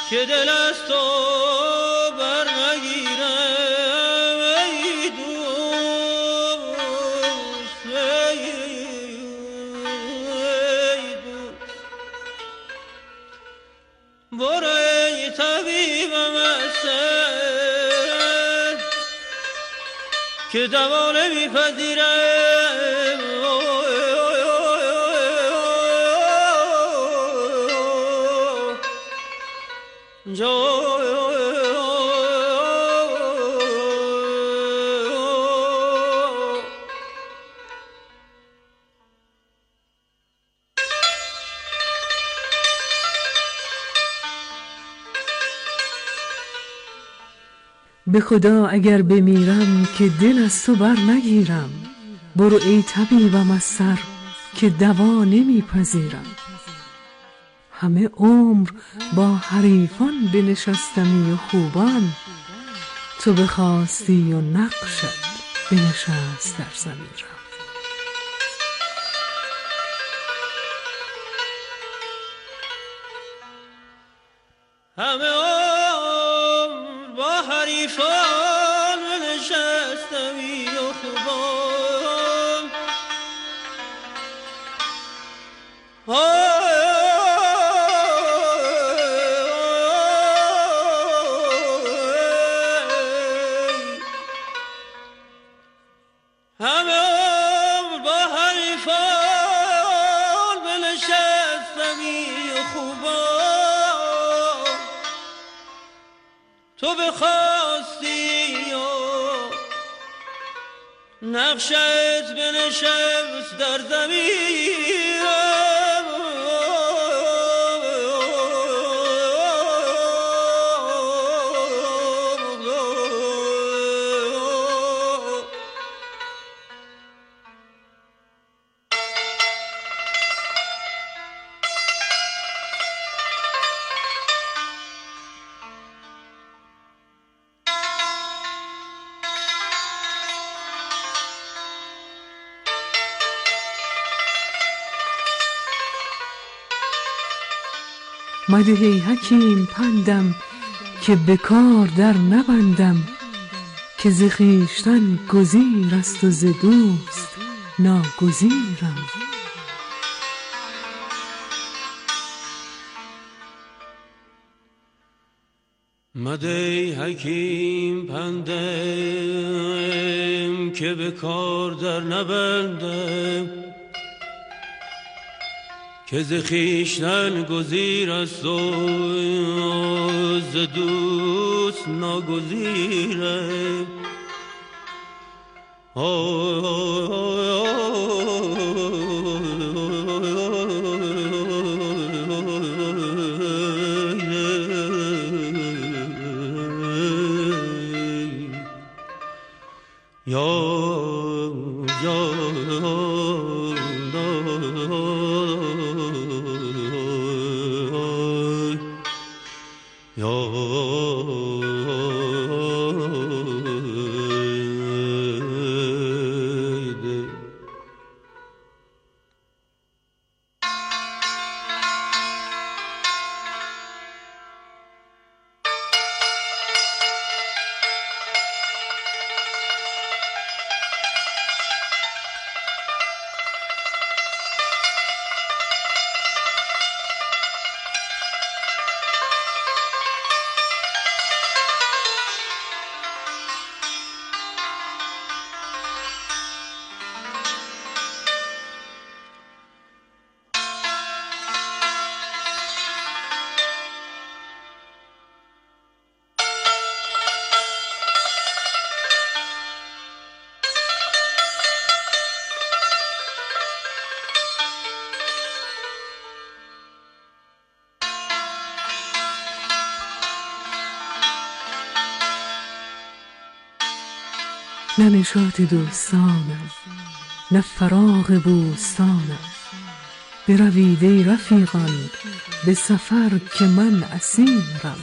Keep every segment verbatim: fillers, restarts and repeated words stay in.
که دل از تو بر نگیرم ای دوست ای دوست. برو ای طبیبم اثر که دوا نمیپذیرم به خدا اگر بمیرم که دل از تو بر نگیرم. برو ای طبیبم از سر که دوا نمیپذیرم. همه عمر با حریفان بنشستمی و خوبان، تو بخواستی و نقشت بنشست در ضمیرم. همه عمر با حریفان بنشستمی و خوبان، همه عمر با حریفان بنشستمی و خوبان، تو بخواستی و نقشت بنشست در ضمیرم. مده ای حکیم پندم که به کار در نبندم، که ز خویشتن گزیر است و ز دوست ناگزیرم. مده ای حکیم پندم که به کار در نبندم، که ز خویشتن گزیر است و ز دوست ناگزیرم. یا یا نه نشاط دوستانم نه فراغ بوستانم، بروید ای رفیقان به سفر که من اسیرم.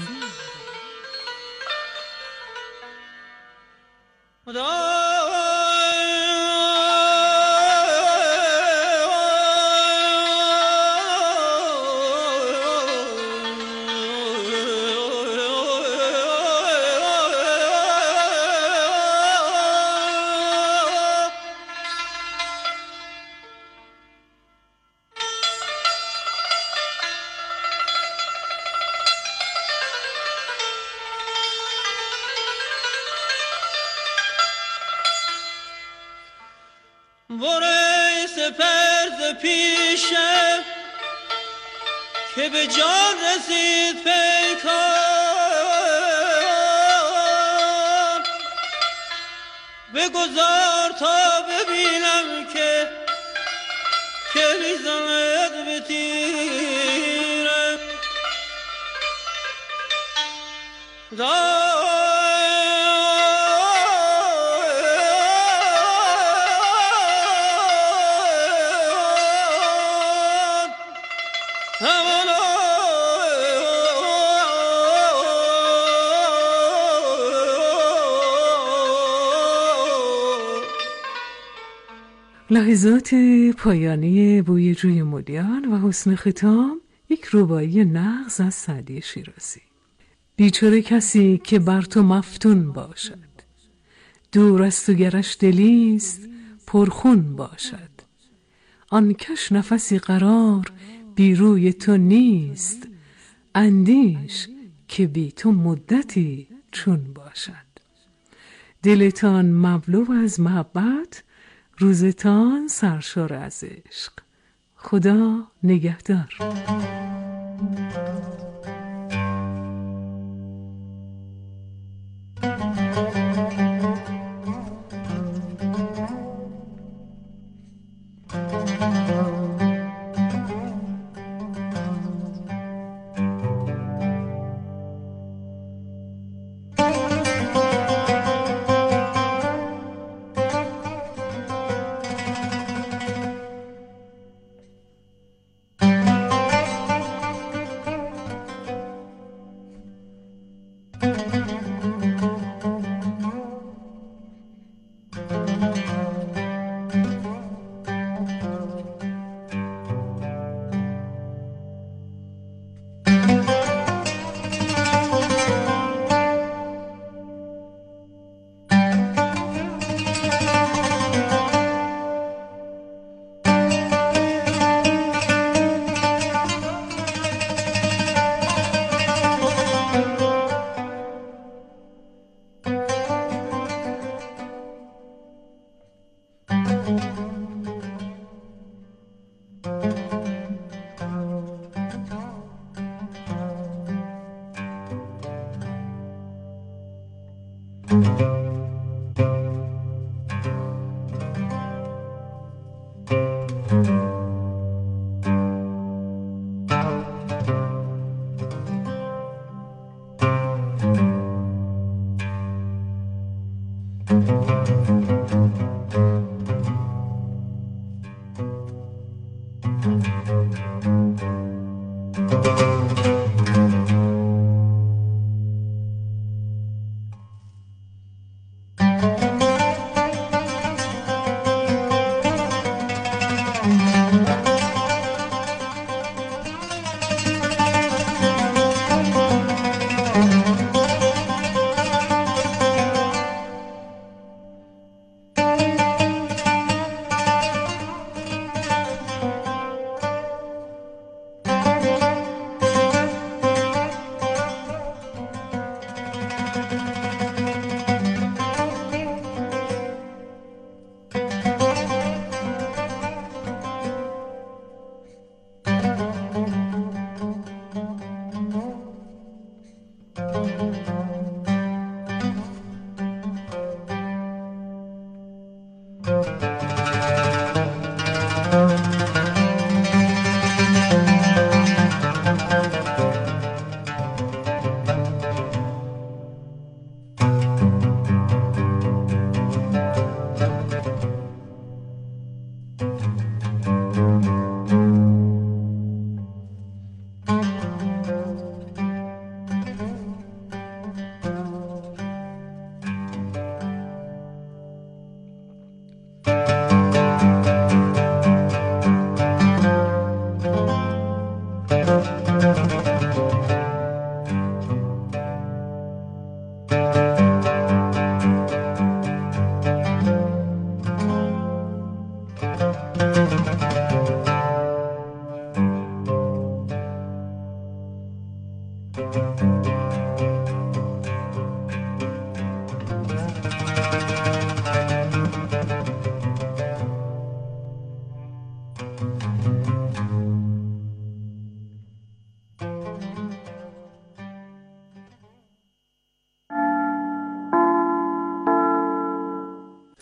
سپرد پیشم که به جان رسید پیکار، بگذار تا ببینم که که میزند به تیرم. لحظات پایانی بوی جوی ملیان و حسن ختام، یک رباعی نغز از سعدی شیرازی. بیچاره کسی که بر تو مفتون باشد، دور از تو گرش دلیست پرخون باشد. آن کش نفسی قرار بی روی تو نیست، اندیش که بی تو مدتی چون باشد. دلتان مملو از محبت، روزتان سرشار از عشق. خدا نگهدار.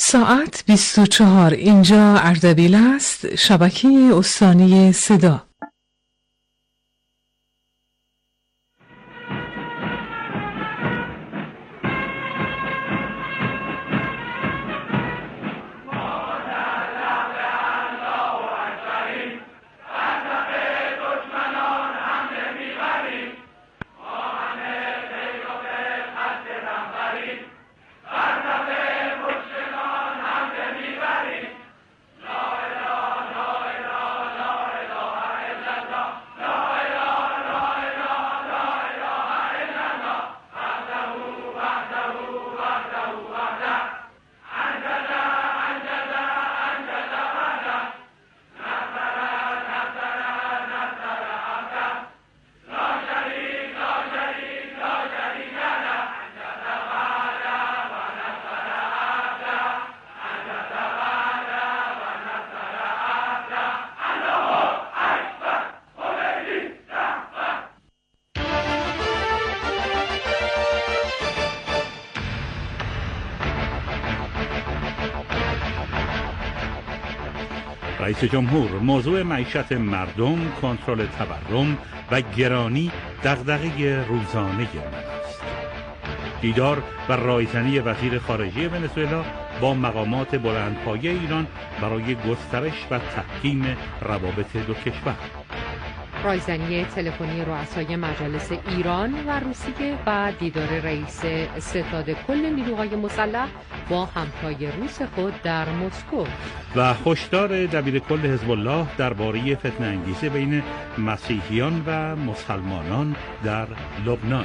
ساعت بیست و چهار. اینجا اردبیل است، شبکه استانی صدا. رئیس جمهور: موضوع معیشت مردم، کنترل تورم و گرانی دغدغه روزانه من است. دیدار و رایزنی وزیر خارجه ونزوئلا با مقامات بلندپایه ایران برای گسترش و تحکیم روابط دو کشور. رایزنی تلفنی رؤسای مجالس ایران و روسیه و دیدار رئیس ستاد کل نیروهای مسلح با همتای روس خود در مسکو. و هشدار دبیرکل حزب الله درباره فتنه انگیزی بین مسیحیان و مسلمانان در لبنان.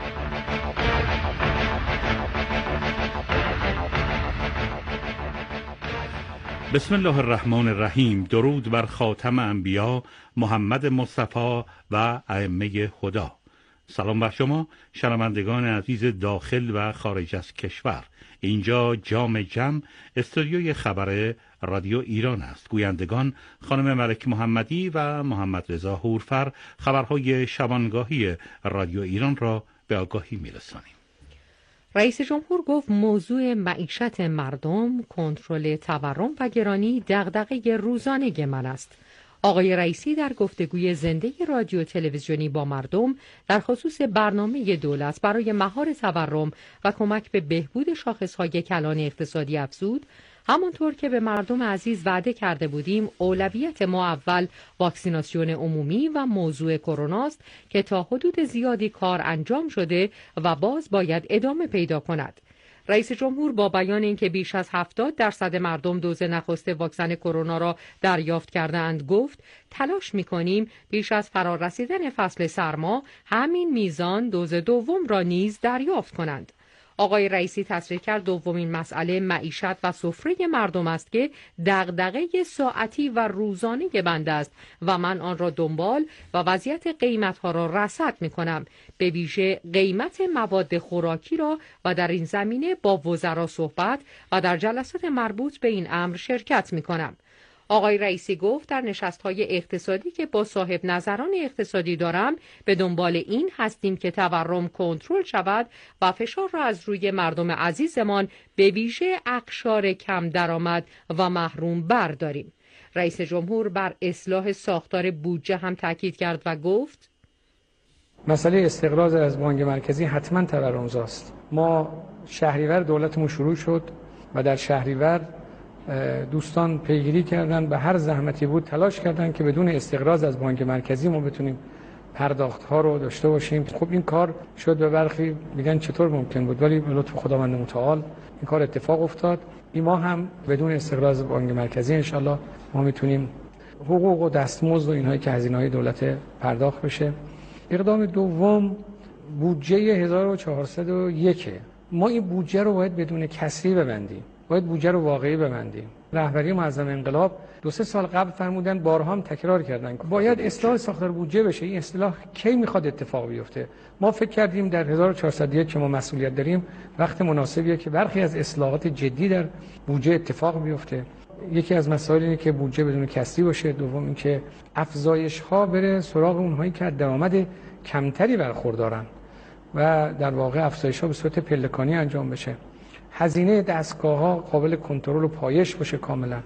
بسم الله الرحمن الرحیم. درود بر خاتم انبیا محمد مصطفی و ائمه هدا. سلام بر شما شنوندگان عزیز داخل و خارج از کشور. اینجا جام جم استودیوی خبر رادیو ایران است. گویندگان خانم ملک محمدی و محمد رضا هورفر خبرهای شبانگاهی رادیو ایران را به آگاهی می‌رسانیم. رئیس جمهور گفت موضوع معیشت مردم، کنترل تورم و گرانی دغدغه روزانه من است. آقای رئیسی در گفتگوی زنده رادیو تلویزیونی با مردم در خصوص برنامه دولت برای مهار تورم و کمک به بهبود شاخص‌های کلان اقتصادی افزود، همانطور که به مردم عزیز وعده کرده بودیم، اولویت ما اول واکسیناسیون عمومی و موضوع کرونا است که تا حدود زیادی کار انجام شده و باز باید ادامه پیدا کند. رئیس جمهور با بیان اینکه بیش از هفتاد درصد مردم دوز نخست واکسن کرونا را دریافت کرده‌اند گفت تلاش می‌کنیم بیش از فرارسیدن فصل سرما همین میزان دوز دوم را نیز دریافت کنند. آقای رئیسی تصریح کرد دومین مسئله معیشت و سفره مردم است که دغدغه ساعتی و روزانه بنده است و من آن را دنبال و وضعیت قیمت‌ها را رصد می‌کنم، به ویژه قیمت مواد خوراکی را، و در این زمینه با وزرا صحبت و در جلسات مربوط به این امر شرکت می‌کنم. آقای رئیسی گفت در نشست‌های اقتصادی که با صاحب نظران اقتصادی دارم به دنبال این هستیم که تورم کنترل شود و فشار را از روی مردم عزیزمان به ویژه اقشار کم درآمد و محروم برداریم. رئیس جمهور بر اصلاح ساختار بودجه هم تاکید کرد و گفت مسئله استقراض از بانک مرکزی حتما تورمزاست. ما شهریور دولتمون شروع شد و در شهریور دوستان پیگیری کردن، به هر زحمتی بود تلاش کردن که بدون استقراض از بانک مرکزی ما بتونیم پرداخت ها رو داشته باشیم. خب این کار شد، به برخی میگن چطور ممکن بود، ولی به لطف خداوند متعال این کار اتفاق افتاد. این ما هم بدون استقراض بانک مرکزی انشالله ما میتونیم حقوق و دستمزد و اینهایی که هزینه‌های دولت پرداخت بشه. اقدام دوم بودجه هزار و چهارصد و یک. ما این بودجه رو باید بدون کسری ببندیم، باید بودجه رو واقعی ببندیم. رهبری معظم انقلاب دو سه سال قبل فرمودن، بارها هم تکرار کردن که باید اصلاح ساختار بودجه بشه. این اصلاح کی میخواد اتفاق بیفته؟ ما فکر کردیم در هزار و چهارصد و یک که ما مسئولیت داریم وقت مناسبیه که برخی از اصلاحات جدی در بودجه اتفاق بیفته. یکی از مسائل اینه که بودجه بدون کسری باشه. دوم اینکه افزایش ها بره سراغ اونهایی که درآمد کمتری برخوردارن و در واقع افزایش ها به صورت پلکانی انجام بشه. هزینه دستگاه‌ها قابل کنترل و پایش باشه کاملا.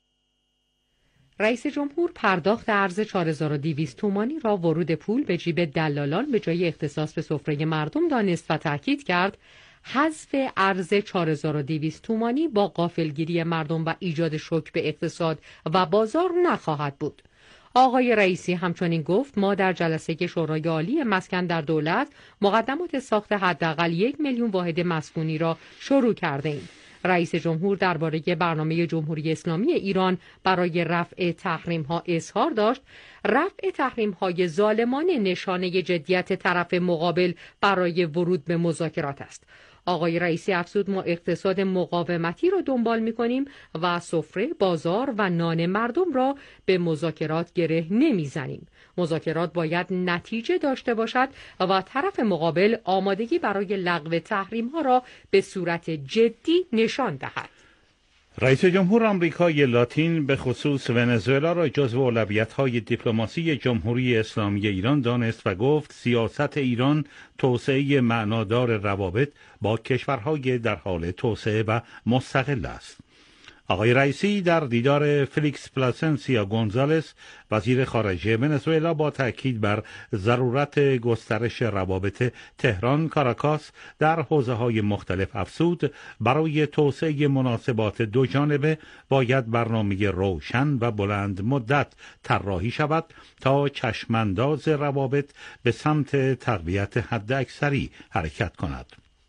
رئیس جمهور پرداخت ارز چهار هزار و دویست تومانی را ورود پول به جیب دلالان به جای اختصاص به سفره مردم دانست و تاکید کرد حذف ارز چهار هزار و دویست تومانی با غافلگیری مردم و ایجاد شوک به اقتصاد و بازار نخواهد بود. آقای رئیسی همچنین گفت ما در جلسه شورای عالی مسکن در دولت مقدمات ساخت حداقل یک میلیون واحد مسکونی را شروع کرده ایم. رئیس جمهور درباره برنامه جمهوری اسلامی ایران برای رفع تحریم‌ها اظهار داشت رفع تحریم‌های ظالمانه نشانه جدیت طرف مقابل برای ورود به مذاکرات است. آقای رئیسی افزود ما اقتصاد مقاومتی را دنبال می‌کنیم و سفره، بازار و نان مردم را به مذاکرات گره نمی‌زنیم. مذاکرات باید نتیجه داشته باشد و طرف مقابل آمادگی برای لغو تحریم‌ها را به صورت جدی نشان دهد. رئیس جمهور آمریکای لاتین به خصوص ونزوئلا را جزو اولویت‌های دیپلماسی جمهوری اسلامی ایران دانست و گفت سیاست ایران توسعه معنادار روابط با کشورهای در حال توسعه و مستقل است. آقای رئیسی در دیدار فلیکس پلاسنسیا گونزالس وزیر خارجه ونزوئلا با تاکید بر ضرورت گسترش روابط تهران کاراکاس در حوزه‌های مختلف افزود برای توسعه مناسبات دو جانبه باید برنامه روشن و بلند مدت طراحی شود تا چشمانداز روابط به سمت تقویت حداکثری حرکت کند.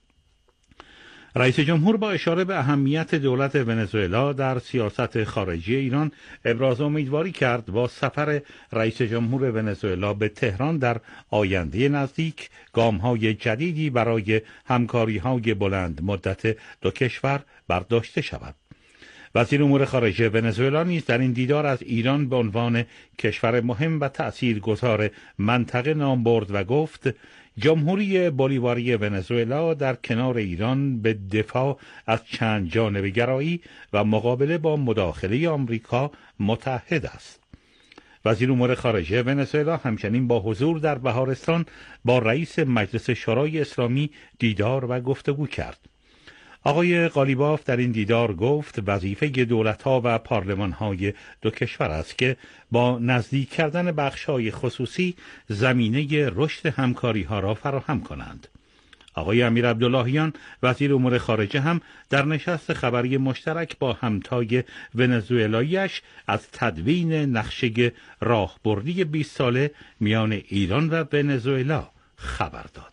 رئیس جمهور با اشاره به اهمیت دولت ونزوئلا در سیاست خارجی ایران ابراز امیدواری کرد با سفر رئیس جمهور ونزوئلا به تهران در آینده نزدیک گام‌های جدیدی برای همکاری‌های بلند مدت دو کشور برداشته شود. وزیر امور خارجه ونزوئلا نیز در این دیدار از ایران به عنوان کشور مهم و تأثیرگذار منطقه نام برد و گفت جمهوری بولیواری ونزوئلا در کنار ایران به دفاع از چند جانبه گرایی و مقابله با مداخله آمریکا متحد است. وزیر امور خارجه ونزوئلا همچنین با حضور در بهارستان با رئیس مجلس شورای اسلامی دیدار و گفتگو کرد. آقای قالیباف در این دیدار گفت وظیفه دولت‌ها و پارلمان‌های دو کشور است که با نزدیک کردن بخش‌های خصوصی زمینه رشد همکاری‌ها را فراهم کنند. آقای امیر عبداللهیان وزیر امور خارجه هم در نشست خبری مشترک با همتای ونزوئلایی‌اش از تدوین نقشه راهبردی بیست ساله میان ایران و ونزوئلا خبر داد.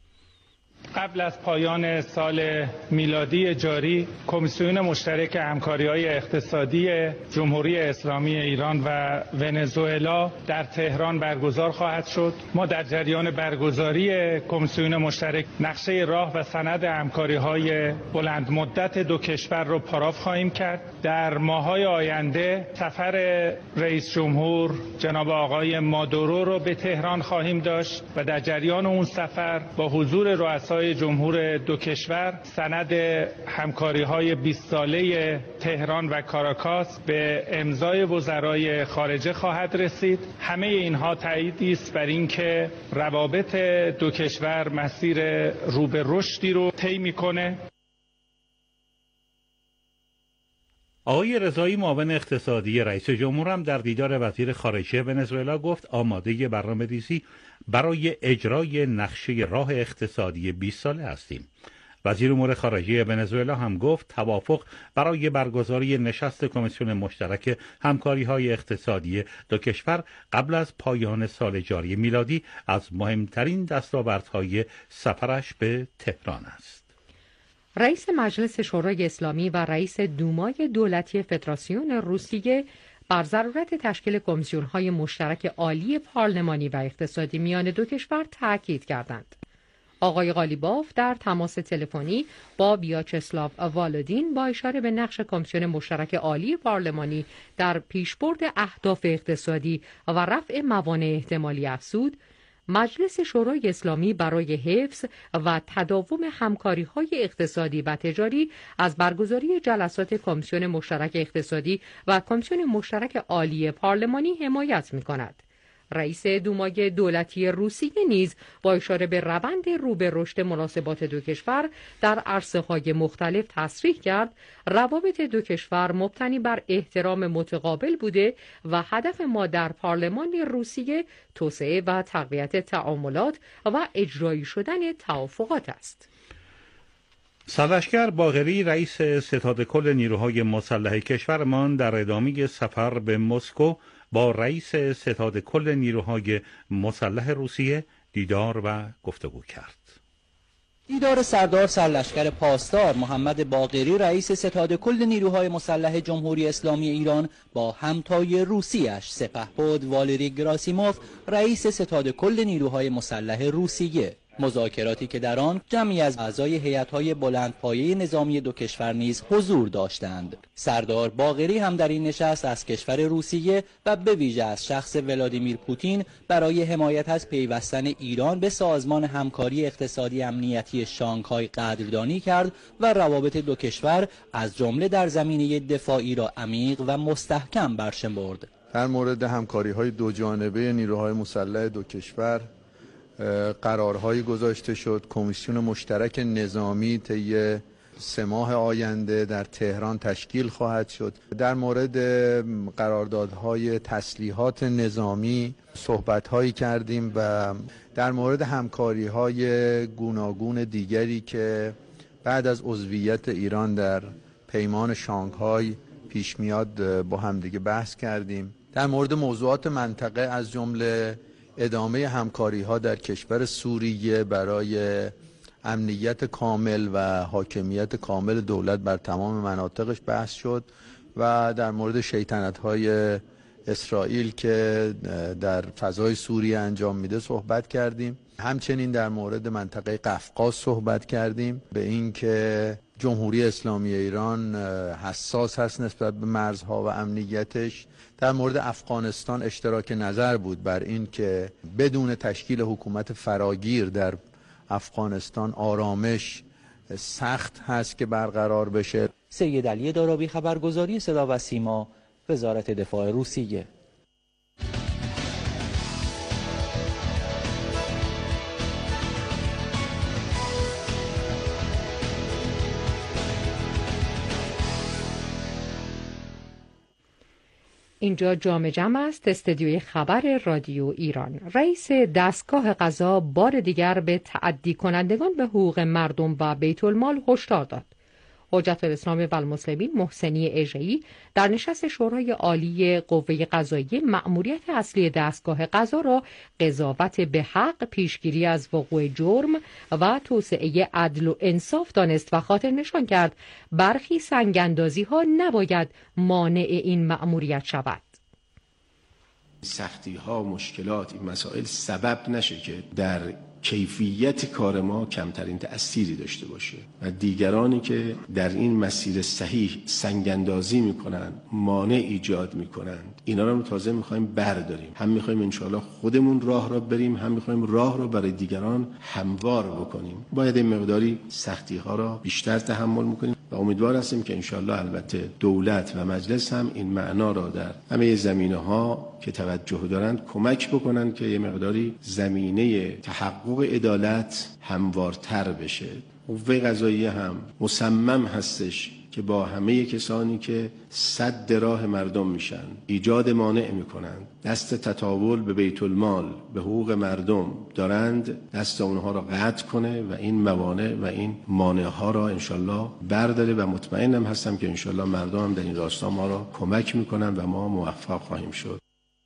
قبل از پایان سال میلادی جاری کمیسیون مشترک همکاری‌های اقتصادی جمهوری اسلامی ایران و ونزوئلا در تهران برگزار خواهد شد. ما در جریان برگزاری کمیسیون مشترک نقشه راه و سند همکاری‌های بلند مدت دو کشور را پاراف خواهیم کرد. در ماه‌های آینده سفر رئیس جمهور جناب آقای مادورو را به تهران خواهیم داشت و در جریان اون سفر با حضور رؤسای جمهور دو کشور سند همکاری‌های بیست ساله تهران و کاراکاس به امضای وزرای خارجه خواهد رسید. همه اینها تأییدی است بر اینکه روابط دو کشور مسیر رو به رشدی رو طی می‌کنه. آقای رضایی معاون اقتصادی رئیس جمهور هم در دیدار وزیر خارجه ونزوئلا گفت آماده برنامه‌ریزی برای اجرای نقشه راه اقتصادی بیست ساله هستیم. وزیر امور خارجه ونزوئلا هم گفت توافق برای برگزاری نشست کمیسیون مشترک همکاری‌های اقتصادی دو کشور قبل از پایان سال جاری میلادی از مهمترین دستاوردهای سفرش به تهران است. رئیس مجلس شورای اسلامی و رئیس دومای دولتی فدراسیون روسیه بر ضرورت تشکیل کمیسیون‌های مشترک عالی پارلمانی و اقتصادی میان دو کشور تاکید کردند. آقای قالیباف در تماس تلفنی با ویاچسلاو والودین با اشاره به نقش کمیسیون مشترک عالی پارلمانی در پیشبرد اهداف اقتصادی و رفع موانع احتمالی افزود، مجلس شورای اسلامی برای حفظ و تداوم همکاری‌های اقتصادی و تجاری از برگزاری جلسات کمیسیون مشترک اقتصادی و کمیسیون مشترک عالی پارلمانی حمایت می‌کند. رئیس دومای دولتی روسیه نیز با اشاره به روند رو به رشد مناسبات دو کشور در عرصه‌های مختلف تصریح کرد روابط دو کشور مبتنی بر احترام متقابل بوده و هدف ما در پارلمان روسیه توسعه و تقویت تعاملات و اجرایی شدن توافقات است. سرلشکر باقری رئیس ستاد کل نیروهای مسلح کشورمان در ادامه سفر به مسکو با رئیس ستاد کل نیروهای مسلح روسیه دیدار و گفتگو کرد. دیدار سردار سرلشکر پاسدار محمد باقری رئیس ستاد کل نیروهای مسلح جمهوری اسلامی ایران با همتای روسیش سپهبد والری گراسیموف رئیس ستاد کل نیروهای مسلح روسیه، مذاکراتی که در آن جمعی از اعضای هیئت‌های بلندپایه نظامی دو کشور نیز حضور داشتند. سردار باقری هم در این نشست از کشور روسیه و به ویژه از شخص ولادیمیر پوتین برای حمایت از پیوستن ایران به سازمان همکاری اقتصادی امنیتی شانگهای قدردانی کرد و روابط دو کشور از جمله در زمینه دفاعی را عمیق و مستحکم برشمرد. در مورد همکاری‌های دو جانبه نیروهای مسلح دو کشور قرارهایی گذاشته شد. کمیسیون مشترک نظامی طی سه ماه آینده در تهران تشکیل خواهد شد. در مورد قراردادهای تسلیحات نظامی صحبت‌هایی کردیم و در مورد همکاری‌های گوناگون دیگری که بعد از عضویت ایران در پیمان شانگهای پیش میاد با همدیگه بحث کردیم. در مورد موضوعات منطقه از جمله ادامه همکاری‌ها در کشور سوریه برای امنیت کامل و حاکمیت کامل دولت بر تمام مناطقش بحث شد و در مورد شیطنت‌های اسرائیل که در فضای سوریه انجام میده صحبت کردیم. همچنین در مورد منطقه قفقاز صحبت کردیم، به این که جمهوری اسلامی ایران حساس هست نسبت به مرزها و امنیتش. در مورد افغانستان اشتراک نظر بود بر این که بدون تشکیل حکومت فراگیر در افغانستان آرامش سخت هست که برقرار بشه. سید علی دارابی، خبرگزاری صدا و سیما، وزارت دفاع روسیه. اینجا جام جم است، استدیوی خبر رادیو ایران. رئیس دستگاه قضا بار دیگر به تعدی کنندگان به حقوق مردم و بیت المال هشدار داد. حجت الاسلام و المسلمین محسنی اژه‌ای در نشست شورای عالی قوه قضاییه مأموریت اصلی دستگاه قضا را قضاوت به حق، پیشگیری از وقوع جرم و توسعه عدل و انصاف دانست و خاطر نشان کرد برخی سنگ‌اندازی‌ها نباید مانع این مأموریت شود. سختی ها، مشکلات، این مسائل سبب نشه که در کیفیت کار ما کمترین تأثیری داشته باشه و دیگرانی که در این مسیر صحیح سنگ‌اندازی میکنن، مانع ایجاد میکنن، اینا رو تازه میخوایم برداریم. هم میخوایم انشاءالله خودمون راه را بریم، هم میخوایم راه رو برای دیگران هموار بکنیم. باید این مقداری سختی ها را بیشتر تحمل میکنیم و امیدوار هستیم که انشاءالله البته دولت و مجلس هم این معنا را در همه زمینه ها که توجه دارند کمک بکنن که یه مقداری زمینه تحقق عدالت هموارتر بشه. قوه قضاییه هم مصمم هستش که با همه کسانی که سد راه مردم میشن، ایجاد مانع میکنند، دست تطاول به بیت المال، به حقوق مردم دارند، دست اونها را قطع کنه و این موانع و این مانع ها را انشالله برداره و مطمئنم هستم که انشالله مردم هم در این راستا ما را کمک میکنن و ما موفق خواهیم شد.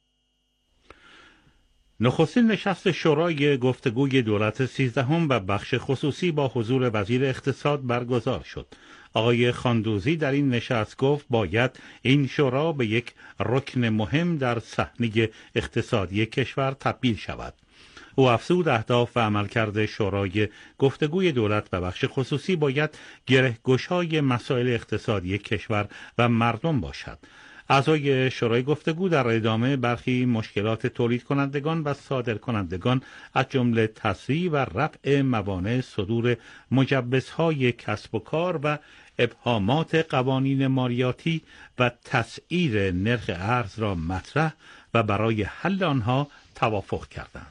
نخستین نشست شورای گفتگوی دولت سیزدهم و بخش خصوصی با حضور وزیر اقتصاد برگزار شد. آقای خاندوزی در این نشست گفت باید این شورا به یک رکن مهم در صحنه اقتصادی کشور تبدیل شود. او افزود اهداف و عملکرد شورای گفتگوی دولت و بخش خصوصی باید گره‌گشای مسائل اقتصادی کشور و مردم باشد. اعضای شورای گفتگو در ادامه برخی مشکلات تولید کنندگان و صادر کنندگان از جمله تسریع و رفع موانع صدور مجوزهای کسب و کار و ابهامات قوانین مالیاتی و تسعیر نرخ ارز را مطرح و برای حل آنها توافق کردند.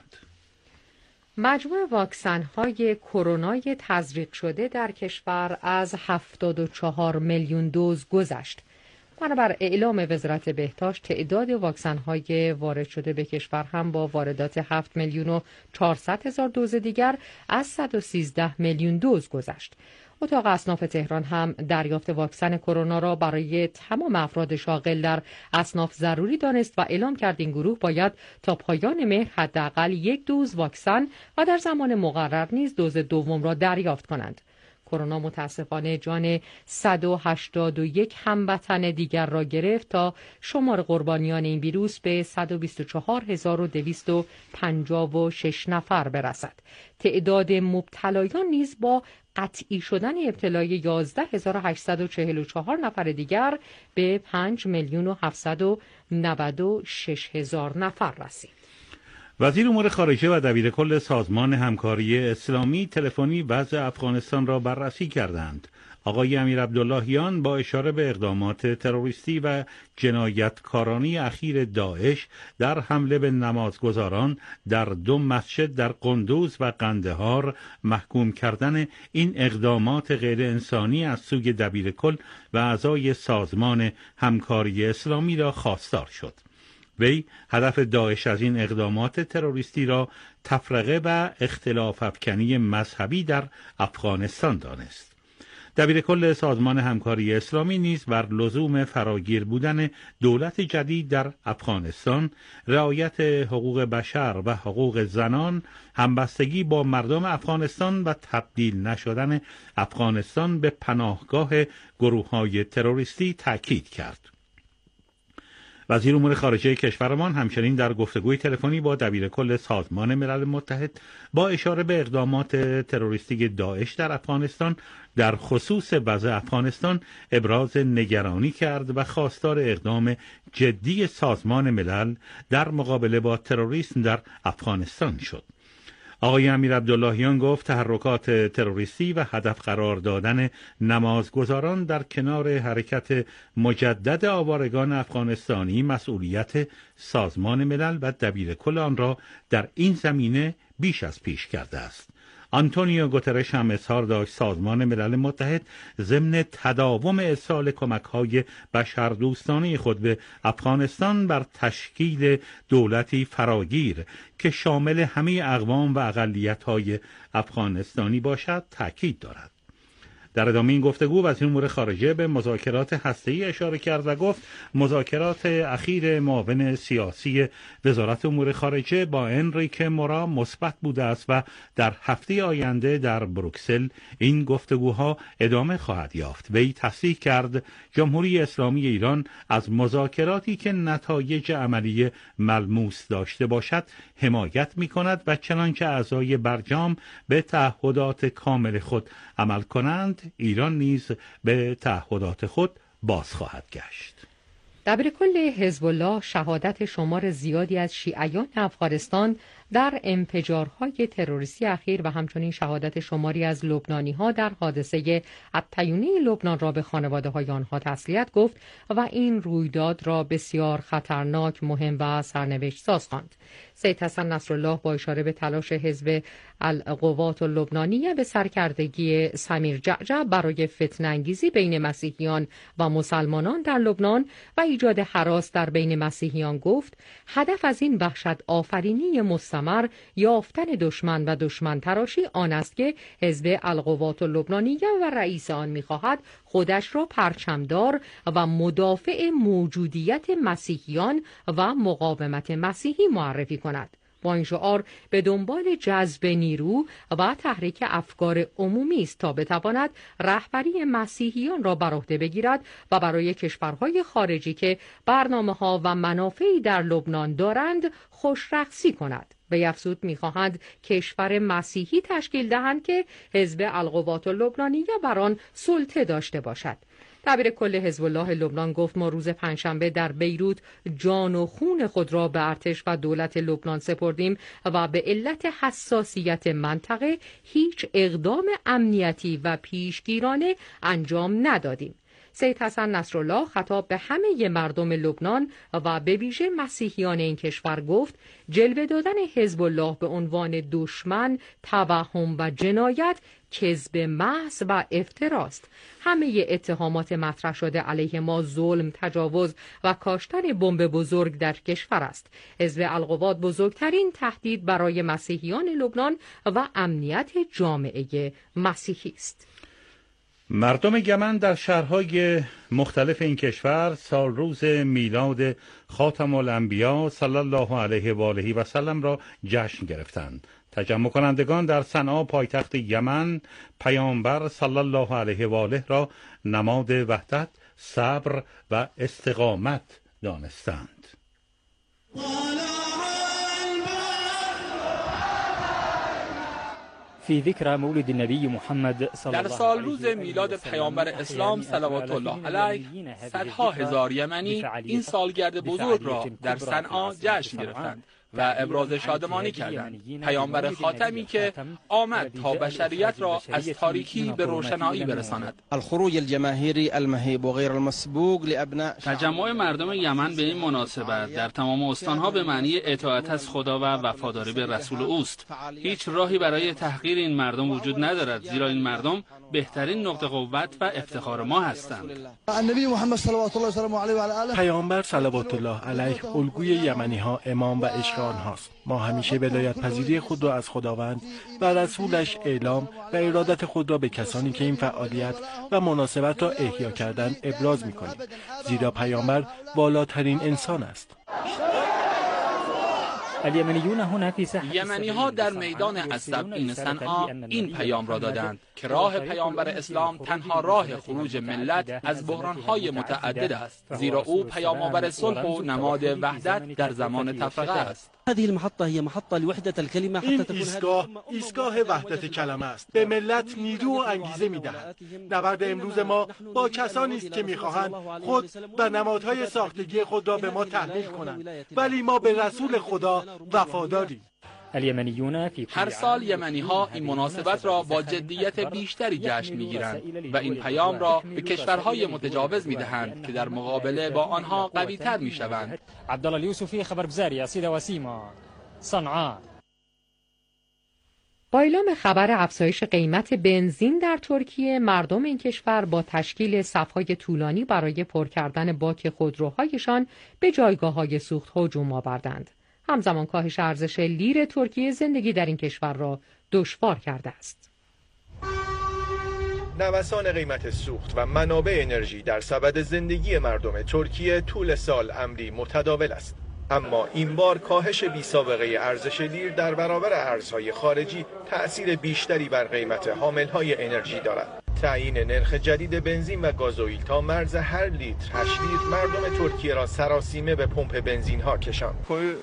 مجموع واکسن‌های کرونای تزریق شده در کشور از هفتاد و چهار میلیون دوز گذشت. بنابر اعلام وزارت بهداشت، تعداد واکسن‌های وارد شده به کشور هم با واردات هفت میلیون و چهارصد هزار دوز دیگر از صد و سیزده میلیون دوز گذشت. اتاق اصناف تهران هم دریافت واکسن کرونا را برای تمام افراد شاغل در اصناف ضروری دانست و اعلام کرد این گروه باید تا پایان مهر حداقل یک دوز واکسن و در زمان مقرر نیز دوز دوم را دریافت کنند. کرونا متاسفانه جان صد و هشتاد و یک هموطن دیگر را گرفت تا شمار قربانیان این ویروس به صد و بیست و چهار هزار و دویست و پنجاه و شش نفر برسد. تعداد مبتلایان نیز با قطعی شدن ابتلای یازده هزار و هشتصد و چهل و چهار نفر دیگر به پنج میلیون و هفتصد و نود و شش هزار نفر رسید. وزیر امور خارجه و دبیرکل سازمان همکاری اسلامی تلفنی وضع افغانستان را بررسی کردند. آقای امیر عبداللهیان با اشاره به اقدامات تروریستی و جنایتکارانه اخیر داعش در حمله به نمازگزاران در دو مسجد در قندوز و قندهار محکوم کردن این اقدامات غیر انسانی از سوی دبیرکل و اعضای سازمان همکاری اسلامی را خواستار شد. وی هدف داعش از این اقدامات تروریستی را تفرقه و اختلاف افکنی مذهبی در افغانستان دانست. دبیرکل سازمان همکاری اسلامی نیز بر لزوم فراگیر بودن دولت جدید در افغانستان، رعایت حقوق بشر و حقوق زنان، همبستگی با مردم افغانستان و تبدیل نشدن افغانستان به پناهگاه گروه‌های تروریستی تاکید کرد. وزیر امور خارجه کشورمان همچنین در گفتگوی تلفنی با دبیرکل سازمان ملل متحد با اشاره به اقدامات تروریستی داعش در افغانستان در خصوص وضع افغانستان ابراز نگرانی کرد و خواستار اقدام جدی سازمان ملل در مقابله با تروریسم در افغانستان شد. آقای امیر عبداللهیان گفت تحرکات تروریستی و هدف قرار دادن نمازگزاران در کنار حرکت مجدد آوارگان افغانستانی مسئولیت سازمان ملل و دبیرکل آن را در این زمینه بیش از پیش کرده است. آنتونیو گوترش هم اظهار داشت سازمان ملل متحد ضمن تداوم ارسال کمک‌های بشردوستانه خود به افغانستان بر تشکیل دولتی فراگیر که شامل همه اقوام و اقلیت‌های افغانستانی باشد تاکید دارد. در ادامه این گفتگو وزیر امور خارجه به مذاکرات هسته‌ای اشاره کرد و گفت مذاکرات اخیر معاون سیاسی وزارت امور خارجه با انریکه مورا مثبت بوده است و در هفته آینده در بروکسل این گفتگوها ادامه خواهد یافت. وی تصریح کرد جمهوری اسلامی ایران از مذاکراتی که نتایج عملی ملموس داشته باشد حمایت می‌کند و چنانچه اعضای برجام به تعهدات کامل خود عمل کنند ایران نیز به تعهدات خود باز خواهد گشت. دبیرکل حزب الله شهادت شمار زیادی از شیعیان افغانستان در انفجارهای تروریستی اخیر و همچنین شهادت شماری از لبنانی‌ها در حادثه الطیونی لبنان را به خانواده‌های آنها تسلیت گفت و این رویداد را بسیار خطرناک، مهم و سرنوشت ساز خواند. سید حسن نصرالله با اشاره به تلاش حزب القوات اللبنانیه به سرکردگی سمیر جعجع برای فتنه‌انگیزی بین مسیحیان و مسلمانان در لبنان و ایجاد هراس در بین مسیحیان گفت هدف از این وحشت آفرینی مستمر یافتن دشمن و دشمن تراشی آن است که حزب القوات اللبنانیه و رئیس آن می‌خواهد خودش را پرچمدار و مدافع موجودیت مسیحیان و مقاومت مسیحی معرفی کند. با این شعار به دنبال جذب نیرو و تحریک افکار عمومی است تا بتواند رهبری مسیحیان را بر عهده بگیرد و برای کشورهای خارجی که برنامه‌ها و منافعی در لبنان دارند خوشرقصی کند. و افزود می‌خواهند کشور مسیحی تشکیل دهند که حزب القوات اللبنانیه بر آن سلطه داشته باشد. دبیرکل حزب الله لبنان گفت ما روز پنجشنبه در بیروت جان و خون خود را به ارتش و دولت لبنان سپردیم و به علت حساسیت منطقه هیچ اقدام امنیتی و پیشگیرانه انجام ندادیم. سید حسن نصرالله خطاب به همه مردم لبنان و به ویژه مسیحیان این کشور گفت جلوه دادن حزب الله به عنوان دشمن، توهم و جنایت کذب محض و افتراست. همه اتهامات مطرح شده علیه ما ظلم، تجاوز و کاشتن بمب بزرگ در کشور است. حزب القوات بزرگترین تهدید برای مسیحیان لبنان و امنیت جامعه مسیحی است. مردم یمن در شهرهای مختلف این کشور سال روز میلاد خاتم الانبیا صلی الله علیه و آله و سلم را جشن گرفتند. تجمع کنندگان در صنعا پایتخت یمن پیامبر صلی الله علیه و آله را نماد وحدت، صبر و استقامت دانستند. فی ذکر مولد النبی محمد صلی الله در سال روز میلاد پیامبر اسلام صلوات الله علیه صدها هزار یمنی این سالگرد بزرگ را در صنعا جشن گرفتند و ابراز شادمانی کردند. پیامبر خاتمی که آمد تا بشریت را از تاریکی به روشنایی برساند. الخروج الجماهیری المهیب و غیر المسبوق لابناء تجمع مردم یمن به این مناسبت در تمام استانها به معنی اطاعت از خدا و وفاداری به رسول اوست. هیچ راهی برای تحقیر این مردم وجود ندارد، زیرا این مردم بهترین نقطه قوت و افتخار ما هستند. النبی محمد صلوات الله و علیه و آله پیامبر صلوات الله علیه الگوی یمنی ها، امام و اشراق آنهاست. ما همیشه ولایت پذیری خود را از خداوند و رسولش اعلام و ارادت خود را به کسانی که این فعالیت و مناسبت را احیا کردند ابراز می‌کنیم، زیرا پیامبر والاترین انسان است. یمنی ها در میدان السبعین صنعا این پیام را دادند که راه پیامبر اسلام تنها راه خروج ملت از بحران‌های متعدد است، زیرا او پیام آور صلح و نماد وحدت در زمان تفرقه است. هذه المحطة هي محطة لوحدة الكلمة حتى این تكون ایستگاه ایستگاه وحدت کلمه است. به ملت نیرو و انگیزه می‌دهد. نبرد امروز ما با کسانی است که می‌خواهند خود و نمادهای ساختگی خود را به ما تحمیل کنند، ولی ما به رسول خدا وفاداریم. هر سال یمنی ها این مناسبت را با جدیت بیشتری جشن میگیرند و این پیام را به کشورهای متجاوز میدهند که در مقابله با آنها قوی تر میشوند. عبدالله الیوسفی، خبرگزاری اسید وسیما، صنعا. با اعلام خبر افزایش قیمت بنزین در ترکیه، مردم این کشور با تشکیل صف‌های طولانی برای پر کردن باک خودروهایشان به جایگاه‌های سوخت هجوم آوردند. همزمان کاهش ارزش لیر ترکیه زندگی در این کشور را دشوار کرده است. نوسان قیمت سوخت و منابع انرژی در سبد زندگی مردم ترکیه طول سال امری متداول است. اما این بار کاهش بی سابقه ارزش لیر در برابر ارزهای خارجی تأثیر بیشتری بر قیمت حاملهای انرژی دارد. تعیین نرخ جدید بنزین و گازوئیل تا مرز هر لیتر هشت لیتر مردم ترکیه را سراسیمه به پمپ بنزین ها کشاند.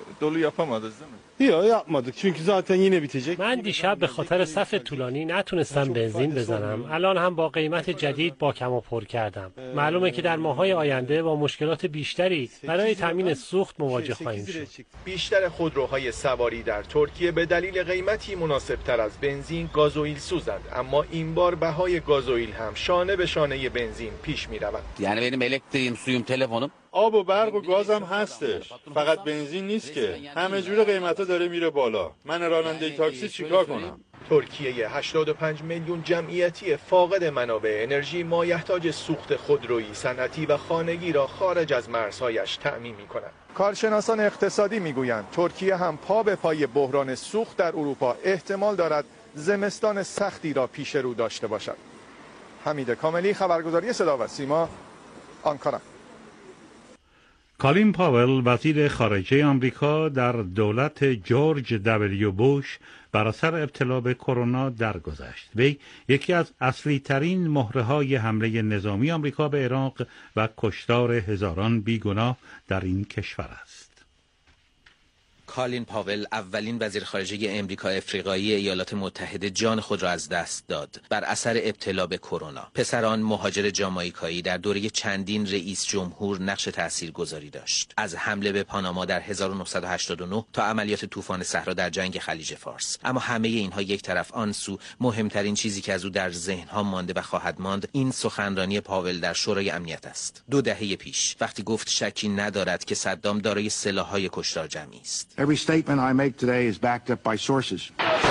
من دیشب به خاطر صف طولانی نتونستم بنزین بزنم. الان هم با قیمت جدید باکم و پر کردم. معلومه که در ماه‌های آینده با مشکلات بیشتری برای تامین سوخت مواجه خواهیم شد. بیشتر خودروهای سواری در ترکیه به دلیل قیمتی مناسبتر از بنزین گازوئیل سوزند، اما این بار بهای گازوئیل هم شانه به شانه بنزین پیش می‌رود. یعنی benim elektriğim, suyum, telefonum آب و برق و گازم هستش، فقط بنزین نیست که. همه جور قیمتا داره میره بالا. من راننده تاکسی چیکار کنم؟ ترکیه هشتاد و پنج میلیون جمعیتی فاقد منابع انرژی مایحتاج سوخت خودرویی، صنعتی و خانگی را خارج از مرزهایش تأمین می‌کند. کارشناسان اقتصادی میگویند ترکیه هم پا به پای بحران سوخت در اروپا احتمال دارد زمستان سختی را پیش رو داشته باشد. حمید کاملی، خبرگزاری صدا و سیما، آنکارا. کالین پاول، وزیر خارجه آمریکا، در دولت جورج دبلیو بوش بر اثر ابتلا به کرونا درگذشت. وی یکی از اصلی ترین مهره‌های حمله نظامی آمریکا به عراق و کشتار هزاران بیگناه در این کشور است. کالین پاول اولین وزیر خارجه امریکا افریقایی ایالات متحده جان خود را از دست داد بر اثر ابتلا به کرونا. پسر آن مهاجر جامائیکایی در دوره چندین رئیس جمهور نقش تاثیرگذاری داشت، از حمله به پاناما در هزار و نهصد و هشتاد و نه تا عملیات طوفان صحرا در جنگ خلیج فارس. اما همه اینها یک طرف، آن سو مهمترین چیزی که از او در ذهن‌ها مانده و خواهد ماند این سخنرانی پاول در شورای امنیت است. دو دهه پیش وقتی گفت شکی ندارد که صدام دارای سلاح‌های کشتار جمعی است. Every statement I make today is backed up by sources.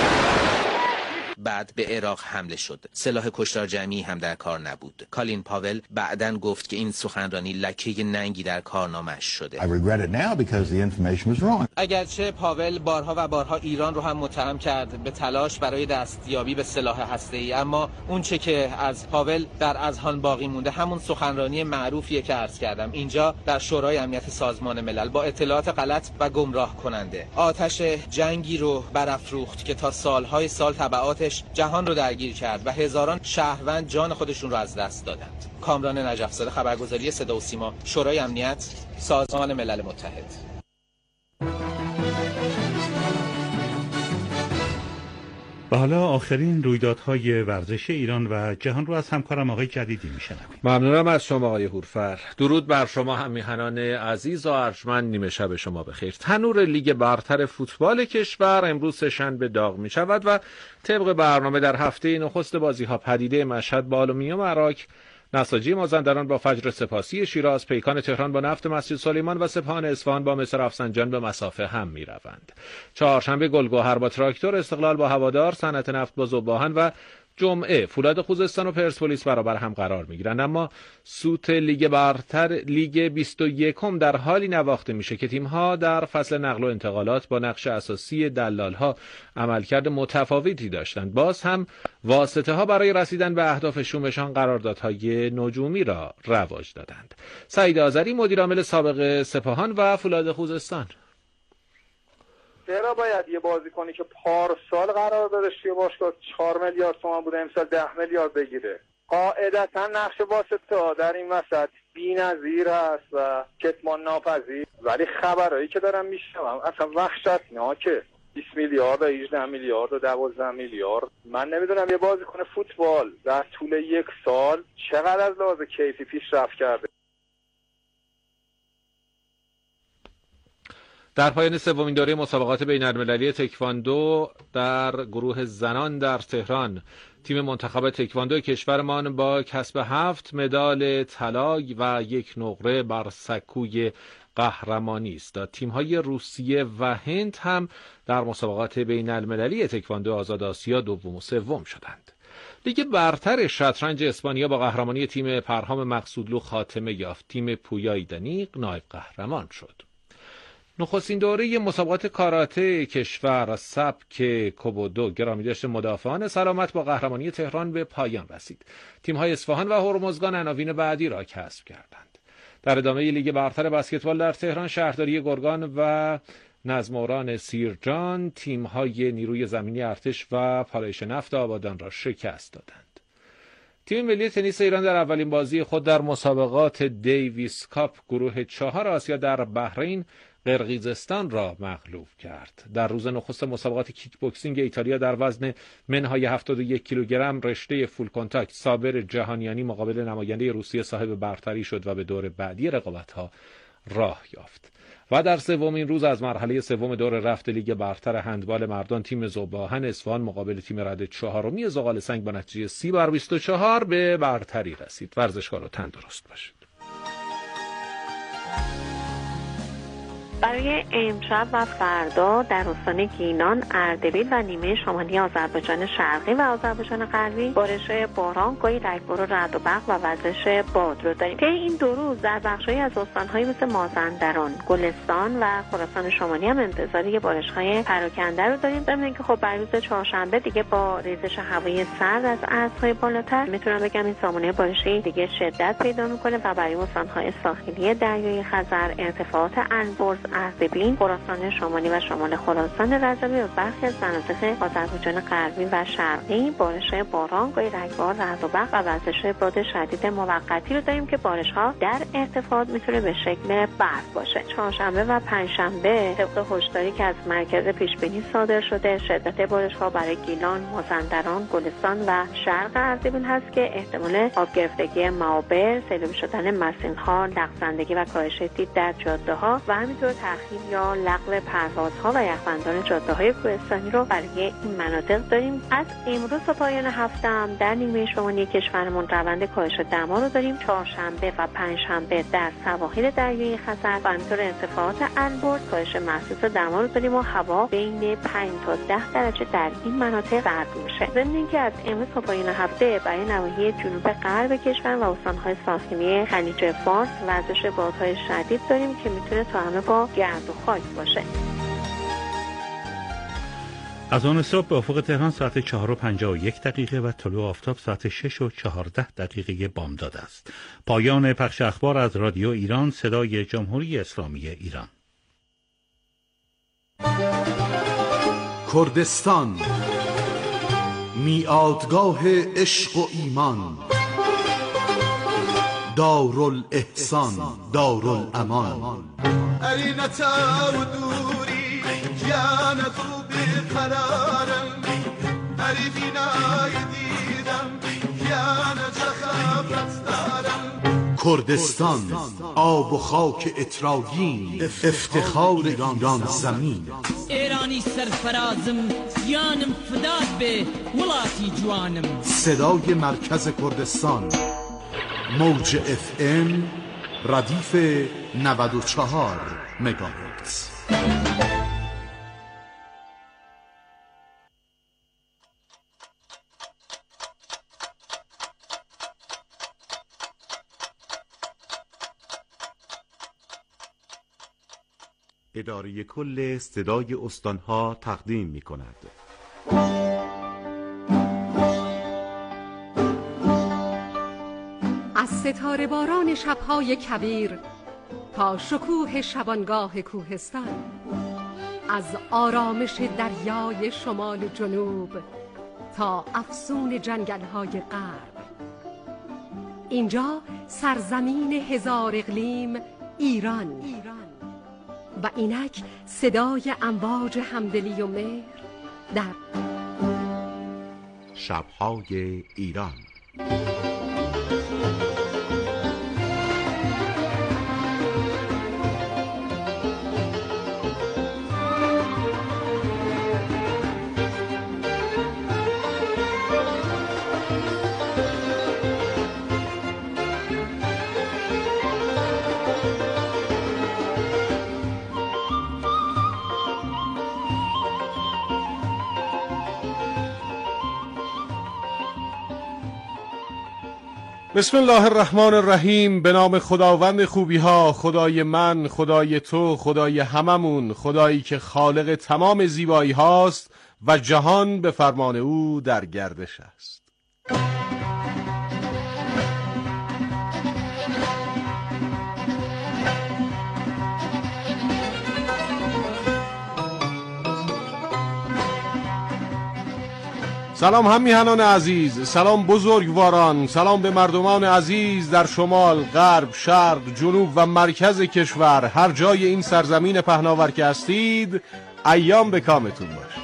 بعد به عراق حمله شد. سلاح کشتار جمعی هم در کار نبود. کالین پاول بعداً گفت که این سخنرانی لکه ننگی در کارنامه‌اش شده. I regret it now because the information was wrong. اگرچه پاول بارها و بارها ایران رو هم متهم کرد به تلاش برای دستیابی به سلاح هسته‌ای، اما اون چه که از پاول در اذهان باقی مونده همون سخنرانی معروفیه که عرض کردم اینجا در شورای امنیت سازمان ملل با اطلاعات غلط و گمراه کننده. آتش جنگی رو برافروخت که تا سالهای سال تبعاتش جهان رو درگیر کرد و هزاران شهروند جان خودشون رو از دست دادند. کامران نجف‌زاده، خبرگزاری صدا و سیما، شورای امنیت، سازمان ملل متحد. و حالا آخرین رویدادهای ورزش ایران و جهان رو از همکارم آقای جدیدی میشنویم. ممنونم از شما آقای هورفر. درود بر شما هم میهنان عزیز و ارجمند، نیمه شب شما بخیر. تنور لیگ برتر فوتبال کشور امروز سه‌شنبه داغ می شود و طبق برنامه در هفته نخست بازی ها پدیده مشهد با آلومینیوم عراق، نساجی مازندران با فجر سپاسی شیراز، پیکان تهران با نفت مسجد سلیمان و سپاهان اصفهان با مصر رفسنجان به مسافه هم می روند. چهارشنبه گلگهر با تراکتور، استقلال با هوادار، صنعت نفت با ذوب‌آهن و جمعه فولاد خوزستان و پرسپولیس برابر هم قرار می گیرند. اما سوت لیگ برتر لیگ بیست و یکم در حالی نواخته میشه که تیم‌ها در فصل نقل و انتقالات با نقش اساسی دلال‌ها عملکرد متفاوتی داشتند. باز هم واسطه ها برای رسیدن به اهداف شومشان قراردادهای نجومی را رواج دادند. سعید آذری، مدیر عامل سابق سپاهان و فولاد خوزستان: چرا باید یه بازیکنی که پارسال قرار دادش توی باشگاه چهار میلیارد تومان بوده امسال ده میلیارد بگیره؟ قاعدتا نقش واسطه‌ها در این وسط بی‌نظیر است و کتمان ناپذیر، ولی خبرایی که دارم میشنوم اصلا وحشتناکه. بیست میلیارد و هجده میلیارد و دوازده میلیارد. من نمیدونم یه بازیکن فوتبال در طول یک سال چقدر از لحاظ کیفی پیشرفت کرده. در پایان سومین دوره مسابقات بین‌المللی تکواندو در گروه زنان در تهران، تیم منتخب تکواندو کشورمان با کسب هفت مدال طلا و یک نقره بر سکوی قهرمانی است. تیم‌های روسیه و هند هم در مسابقات بین‌المللی تکواندو آزاد آسیا دوم و سوم شدند. لیگ برتر شطرنج اسپانیا با قهرمانی تیم پرهام مقصودلو خاتمه یافت. تیم پویای دنیق نایب قهرمان شد. نخستین دوره مسابقات کاراته کشور سبک کوبودو گرامیداشت مدافعان سلامت با قهرمانی تهران به پایان رسید. تیم‌های اصفهان و هرمزگان عناوین بعدی را کسب کردند. در ادامه لیگ برتر بسکتبال در تهران، شهرداری گرگان و نظموران سیرجان تیم‌های نیروی زمینی ارتش و پالایش نفت آبادان را شکست دادند. تیم ملی تنیس ایران در اولین بازی خود در مسابقات دیویس کاپ گروه چهار آسیا در بحرین قرقیزستان را مغلوب کرد. در روز نخست مسابقات کیک بوکسینگ ایتالیا در وزن منهای هفتاد و یک کیلوگرم رشته فول کنتاکت صابر جهانیانی مقابل نماینده روسیه صاحب برتری شد و به دور بعدی رقابت‌ها راه یافت. و در سومین روز از مرحله سوم دور رفت لیگ برتر هندبال مردان، تیم ذوب‌آهن اصفهان مقابل تیم رد چهارمی زغال سنگ با نتیجه سی بر بیست و چهار به برتری رسید. ورزشکار و تندرست باشید. برای امشب و فردا در استان گیلان، اردبیل و نیمه شمالی آذربایجان شرقی و آذربایجان غربی بارش‌های باران، گاهی رگبار و رعد و برق و وزش باد رو داریم. طی این دو روز در بخش‌هایی از استان‌های مثل مازندران، گلستان و خراسان شمالی هم انتظار یه بارش‌های پراکنده رو داریم. ضمن اینکه خب بر روز چهارشنبه دیگه با ریزش هوای سرد از ارزهای بالاتر میتونم بگم این سامانه بارشی دیگه شدت پیدا می‌کنه و برای استان‌های ساحلی دریای خزر ارتفاعات البرز اردبیل، خراسان شمالی و شمال خراسان رجبی و برخی از مناطق آذربایجان غربی و شرقی بارش‌های باران، گاهی رگبار، رعد و برق و وزش‌های باد شدید موقتی رو داریم که بارش‌ها در ارتفاعات میتونه به شکل برف باشه. چهارشنبه و پنجشنبه طبق هشداری که از مرکز پیشبینی صادر شده، شدت بارش‌ها برای گیلان، مازندران، گلستان و شرق اردبیل هست که احتمال آب گرفتگی معابر، سیلابی شدن مسیرها، لغزندگی و کاهش دید در جاده‌ها و همینطور تأخیر یا لغو پروازها و یخبندان جاده‌های کوهستانی رو برای این مناطق داریم. از امروز تا پایان هفته هم در نیمه شمالی کشورمون روند کاهش دما رو داریم. چهارشنبه و پنجشنبه در سواحل دریای خزر و همینطور ارتفاعات البرز کاهش محسوس دما رو داریم و هوا بین پنج تا ده درجه در این مناطق سرد میشه. ضمن اینکه از امروز تا پایان هفته برای نواحی جنوب غرب کشور و استان‌های ساحلی خلیج فارس وزش بادهای شدید داریم که میتونه تا همه با گرد و خاک باشه. از آن صبح به افق تهران ساعت چهار و پنجاه و یک دقیقه و طلوع آفتاب ساعت شش و چهارده دقیقه بامداد است. پایان پخش اخبار از رادیو ایران، صدای جمهوری اسلامی ایران. کردستان، میادگاه عشق و ایمان، دارالاحسان، دارالامان. ارینتا و دوری جانت رو بقرارم، اری بینای دیدم جانت خبرت دارم. کردستان، آب و خاک اتراگین، افتخار ایران زمین. ایرانی سرفرازم، جانم فداد به ولاتی جوانم. صدای مرکز کردستان، موج اف ام، ردیف نود و چهار مگاهرتز. اداره کل صدای استانها تقدیم می کند. از ستاره باران شبهای کویر تا شکوه شبانگاه کوهستان، از آرامش دریای شمال و جنوب تا افسون جنگل‌های غرب، اینجا سرزمین هزار اقلیم ایران و اینک صدای امواج همدلی و مهر در شب‌های ایران. بسم الله الرحمن الرحیم. به نام خداوند خوبی ها، خدای من، خدای تو، خدای هممون، خدایی که خالق تمام زیبایی هاست و جهان به فرمان او در گردش است. سلام هم میهنان عزیز، سلام بزرگواران، سلام به مردمان عزیز در شمال، غرب، شرق، جنوب و مرکز کشور. هر جای این سرزمین پهناور که هستید، ایام به کامتون باش.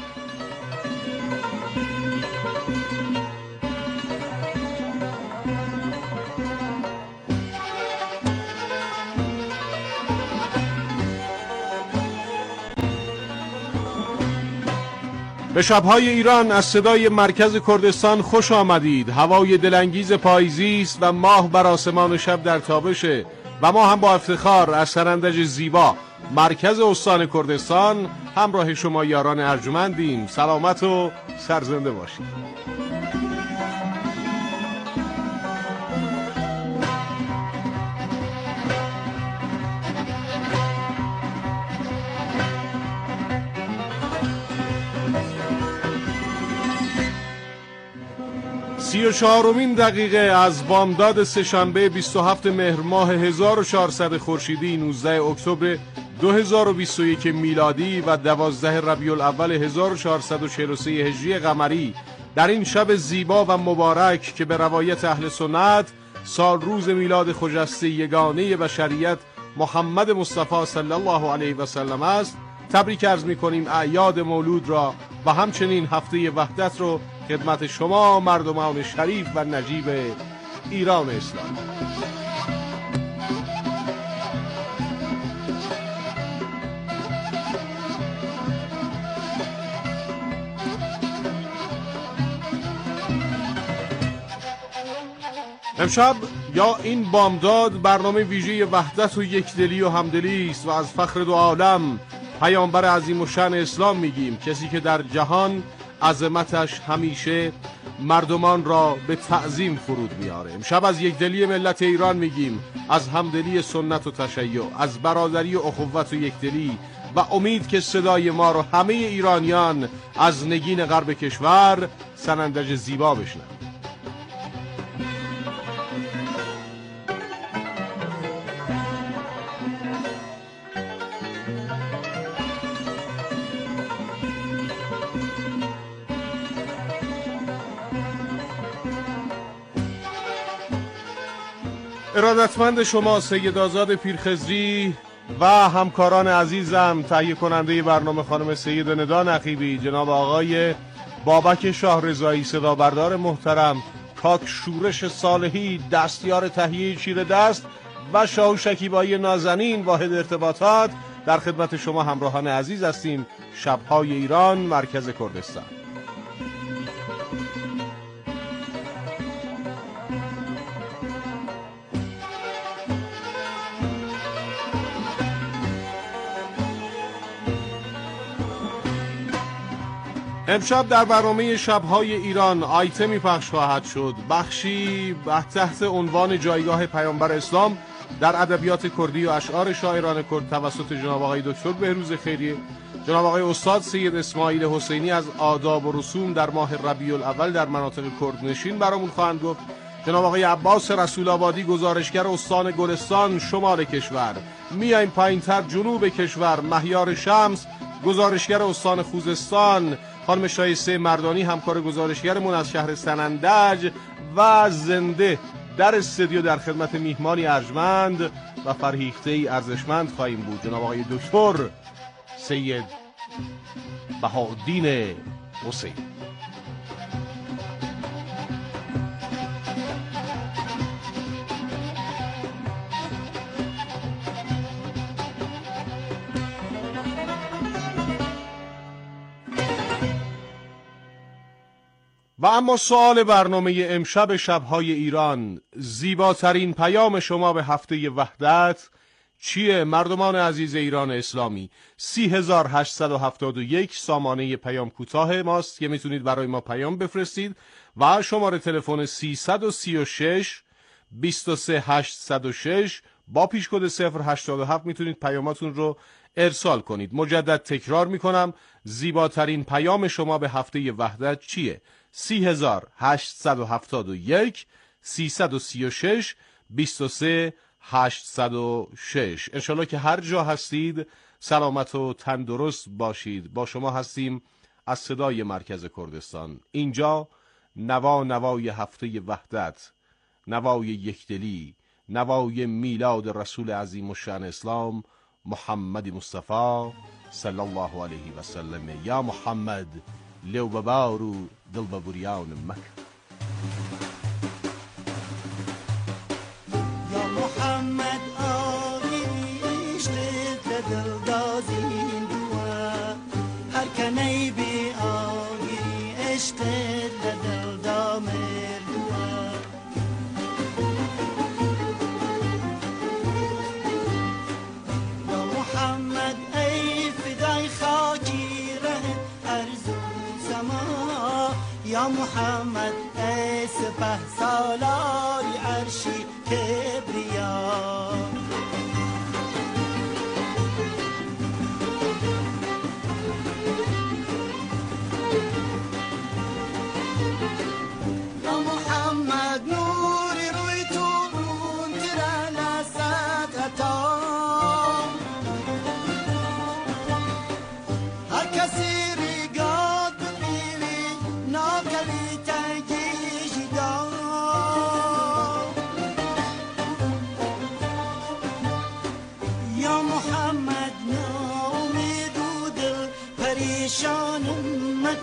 به شب‌های ایران از صدای مرکز کردستان خوش آمدید. هوای دلانگیز پاییزی است و ماه بر آسمان شب در تابشه و ما هم با افتخار از سرندج زیبا مرکز استان کردستان همراه شما یاران ارجمندیم. سلامت و سرزنده باشید. سی و چهارمین دقیقه از بامداد سه‌شنبه بیست و هفتم مهر ماه هزار و چهارصد خورشیدی نوزده اکتبر دو هزار و بیست و یک میلادی و دوازده ربیع الاول هزار و چهارصد و چهل و سه هجری قمری در این شب زیبا و مبارک که به روایت اهل سنت سال روز میلاد خجسته یگانه بشریت محمد مصطفی صلی الله علیه و سلم است، تبریک عرض می‌کنیم اعیاد مولود را و همچنین هفته وحدت رو خدمت شما مردمان شریف و نجیب ایران اسلامی. امشب یا این بامداد برنامه ویژه وحدت و یکدلی و همدلی است و از فخر دو عالم پیامبر عظیم و شأن اسلام میگیم، کسی که در جهان عظمتش همیشه مردمان را به تعظیم فرود میاره. امشب از یکدلی ملت ایران میگیم، از همدلی سنت و تشیع، از برادری و اخوت و یکدلی و امید که صدای ما رو همه ایرانیان از نگین غرب کشور سنندج زیبا بشنن. ارادتمند شما سید آزاد پیرخضری و همکاران عزیزم، تهیه کننده برنامه خانم سید ندا نقیبی، جناب آقای بابک شاه رضایی صدا بردار محترم، کاک شورش صالحی دستیار تهیه چیره دست و شاه شکیبایی نازنین واحد ارتباطات، در خدمت شما همراهان عزیز هستیم. شبهای ایران، مرکز کردستان. امشب در برنامه شبهای ایران آیتمی پخش خواهد شد، بخشی تحت عنوان جایگاه پیامبر اسلام در ادبیات کردی و اشعار شاعران کرد توسط جناب آقای دکتر بهروز خیریه. جناب آقای استاد سید اسماعیل حسینی از آداب و رسوم در ماه ربیع الاول در مناطق کردنشین برامون خواهند گفت. جناب آقای عباس رسول آبادی گزارشگر استان گلستان شمال کشور. میایم پایینتر جنوب کشور، مهیار شمس گزارشگر استان خوزستان، خانم شایسته مردانی همکار گزارشگرمون از شهر سنندج و زنده در استودیو در خدمت میهمانی ارجمند و فرهیخته ارزشمند خواهیم بود، جناب آقای دکتر سید بهاءالدین حسین. و اما سوال برنامه امشب شبهای ایران، زیباترین پیام شما به هفته وحدت چیه؟ مردمان عزیز ایران اسلامی، سی هزار هشتصد و هفتاد و یک سامانه پیام کوتاه ماست که میتونید برای ما پیام بفرستید و شماره تلفن سیصد و سی و شش بیست و سه هشتصد و شش با پیشکد صفر هشتاد و هفت میتونید پیاماتون رو ارسال کنید. مجدد تکرار میکنم، زیباترین پیام شما به هفته وحدت چیه؟ سی هزار هشتصد و هفتاد و یک سیصد و سی و شش بیست و سه هشتصد و شش. انشالله که هر جا هستید سلامت و تندرست باشید. با شما هستیم از صدای مرکز کردستان. اینجا نوا نوای هفته وحدت، نوای یکدلی، نوای میلاد رسول عظیم الشأن اسلام محمد مصطفی صلی الله علیه و سلم. یا محمد لو ببارو دل ببریان مکه. یا محمد آغیش دل دازین دوا هر کنی بی آغی عشق دل دامر دوا یا محمد ای فدای خاکی ره ارزو سما یا محمد ای سپه سالاری عرشی کبریا یا محمد نوری روی تو اون تر لذت عطا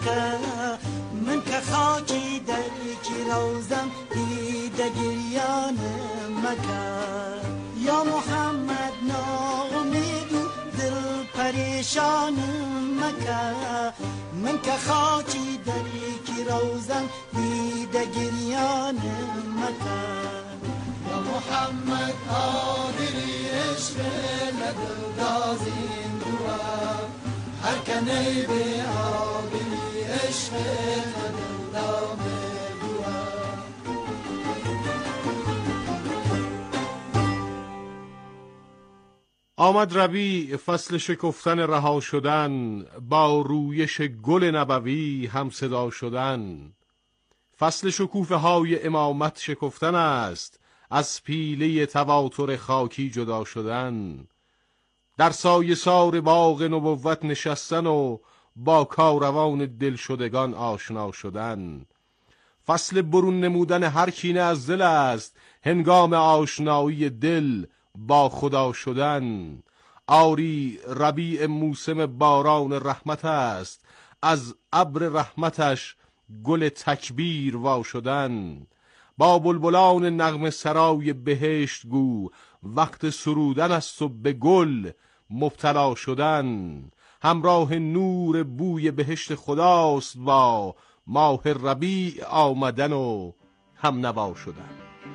مکه من که خاکی در کی روزم دیده گریان مکه یا محمد ناامید و دل پریشان مکه من که خاکی در کی روزم دیده گریان مکه یا محمد آدری عشق ندل دازین دوا هر کنی به آدری عشق ندل دامه آمد ربیع فصل شکفتن رها شدن، با رویش گل نبوی هم صدا شدن. فصل شکوفه های امامت شکفتن است، از پیله تواتر خاکی جدا شدن. در سایه سار باغ نبوت نشستن و با کاروان دل شدگان آشنا شدن. فصل برون نمودن هر کینه از دل است، هنگام آشنایی دل با خدا شدن. آری ربیع موسم باران رحمت است، از ابر رحمتش گل تکبیر وا شدن. با بلبلان نغمه سرای بهشت گو، وقت سرودن است و به گل مبتلا شدن. همراه نور بوی بهشت خداست با ماه ربیع آمدن و هم نوا شدن.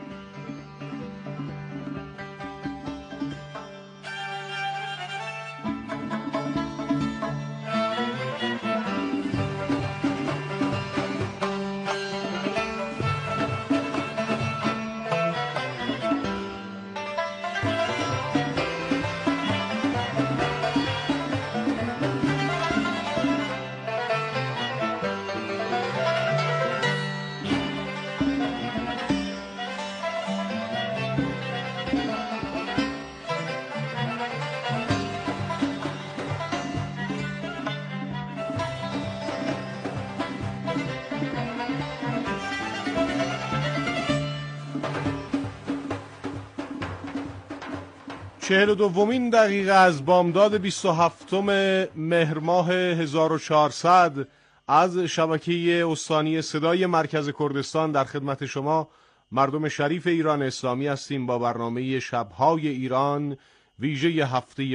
چهل و دومین دقیقه از بامداد بیست و هفتم مهر ماه هزار و چهارصد از شبکه استانی صدای مرکز کردستان در خدمت شما مردم شریف ایران اسلامی هستیم با برنامه شبهای ایران ویژه هفته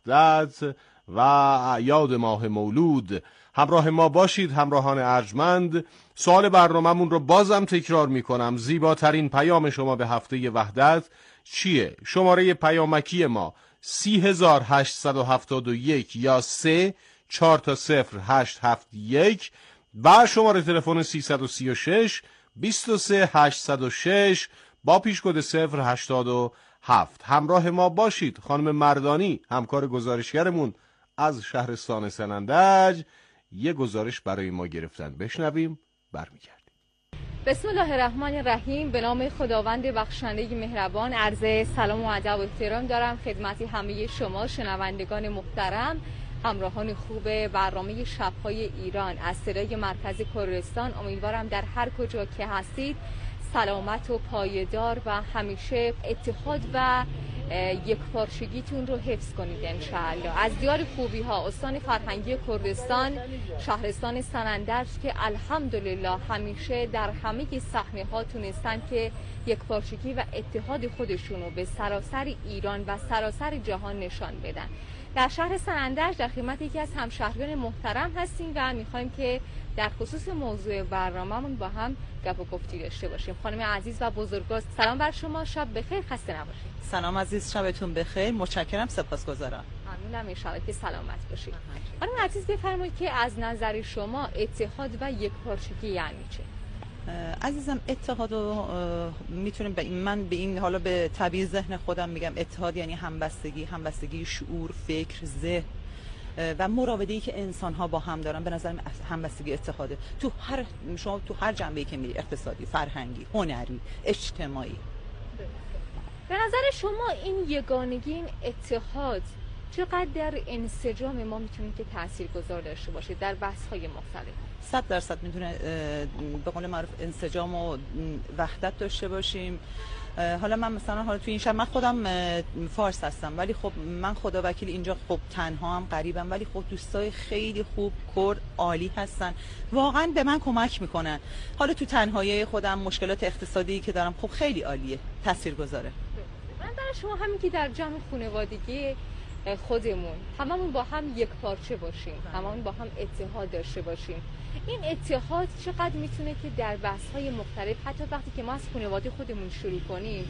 وحدت و اعیاد ماه مولود. همراه ما باشید همراهان ارجمند. سوال برنامه‌مون رو بازم تکرار میکنم، زیباترین پیام شما به هفته وحدت چیه؟ شماره پیامکی ما سی هزار هشتصد و هفتاد و یک یا سه چهار تا صفر هشت هفت یک و شماره تلفن سیصد و سی و شش بیست و سه هشتصد و شش با پیشکد صفر هشتاد و هفت. همراه ما باشید. خانم مردانی همکار گزارشگرمون از شهرستان سنندج یه گزارش برای ما گرفتن، بشنویم برمیگردیم. بسم الله الرحمن الرحیم. به نام خداوند بخشنده مهربان عرض سلام و ادب و احترام دارم خدمت همه شما شنوندگان محترم، همراهان خوب برنامه شب‌های ایران از صدای مرکز کردستان. امیدوارم در هر کجا که هستید سلامت و پایدار و همیشه اتحاد و یکپارچگیتون رو حفظ کنید انشاءالله. از دیار خوبی ها استان فرهنگی کردستان شهرستان سنندج که الحمدلله همیشه در همه صحنه ها تونستن که یکپارچگی و اتحاد خودشون رو به سراسر ایران و سراسر جهان نشان بدن. در شهر سنندج در خدمت یکی از همشهریان محترم هستیم و میخوایم که در خصوص موضوع برنامه‌مون با هم گپ و گفتی داشته باشیم. خانم عزیز و بزرگوار سلام بر شما، شب بخیر، خسته نباشید. سلام عزیز، شبتون بخیر، متشکرم، سپاسگزارم. ممنونم، ان شاءالله که سلامت باشید. خانم عزیز بفرمایید که از نظر شما اتحاد و یکپارچگی یعنی چه؟ عزیزم اتحاد رو میتونیم به این من به این حالا به طبیع ذهن خودم میگم اتحاد یعنی همبستگی، همبستگی شعور، فکر، ذهن و مراوده‌ای که انسان‌ها با هم دارن. به نظر من همبستگی اتحاده تو هر شما تو هر جنبه‌ای که میری، اقتصادی، فرهنگی، هنری، اجتماعی. به نظر شما این یگانگی، این اتحاد چقدر در انسجام ما میتونه که تاثیرگذار داشته باشه در بحث‌های مختلف؟ صد درصد میتونه به قول معروف انسجام و وحدت داشته باشیم. حالا من مثلا حالا توی این شب من خودم فارس هستم، ولی خب من خدا وکیل اینجا خب تنها هم غریبم، ولی خب دوستای خیلی خوب کرد عالی هستن، واقعا به من کمک میکنن. حالا تو تنهایی خودم مشکلات اقتصادی که دارم خب خیلی عالیه، تاثیرگذاره. من برای شما همین که در جمع خانوادگی خودمون هممون با هم یک پارچه باشیم، هممون با هم اتحاد داشته باشیم، این اتحاد چقدر میتونه که در بحث‌های مختلف حتی وقتی که ما از خانواده خودمون شروع کنیم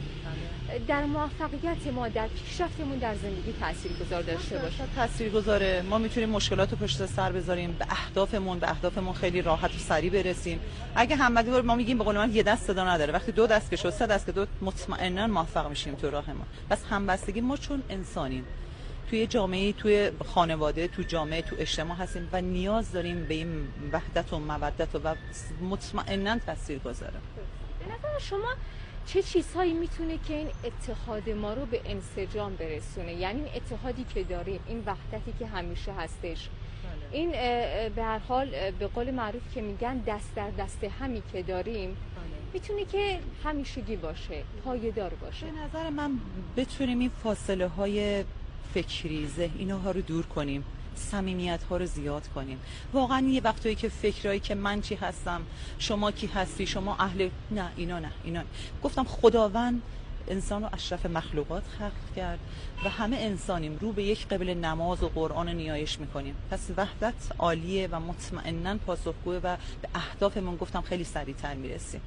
در موفقیت ما، در پیشرفتمون در زندگی تاثیرگذار داشته باشه. تاثیرگذاره. ما میتونیم مشکلات رو پشت سر بذاریم، به اهدافمون به اهدافمون خیلی راحت و سریع برسیم. اگه همدیگه ما میگیم به قول من یه دست صدا نداره، وقتی دو دست که شد سه دست که دو مطمئنا موفق میشیم تو راه ما. بس همبستگی ما چون انسانیم توی جامعه، توی خانواده، تو جامعه، تو اجتماع هستیم و نیاز داریم به این وحدت و مودت و مطمئناً تاثیرگذاره. به نظر شما چه چیزهایی میتونه که این اتحاد ما رو به انسجام برسونه؟ یعنی این اتحادی که داریم، این وحدتی که همیشه هستش، این به هر حال به قول معروف که میگن دست در دست همی که داریم میتونه که همیشگی باشه، پایدار باشه. به نظر من بتونیم این فاصله های فکری ذهنی ها رو دور کنیم، صمیمیت ها رو زیاد کنیم. واقعا یه وقتایی که فکرایی که من چی هستم، شما کی هستی، شما اهل، نه اینا نه اینا. گفتم خداوند انسان رو اشرف مخلوقات خلق کرد و همه انسانیم، رو به یک قبل نماز و قرآن نیایش میکنیم. پس وحدت عالیه و مطمئناً پاسخگوه و به اهدافمون گفتم خیلی سریعتر میرسیم.